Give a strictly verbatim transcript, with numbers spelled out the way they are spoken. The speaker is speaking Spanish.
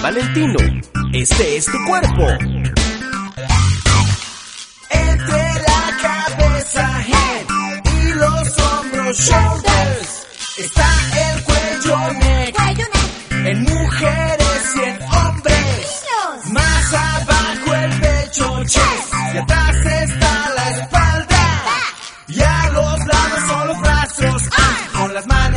Valentino, este es tu cuerpo. Entre la cabeza, head, y los hombros, shoulders, está el cuello, neck, en mujeres y en hombres. Más abajo el pecho, chest, y atrás está la espalda. Y a los lados son los brazos, ah, con las manos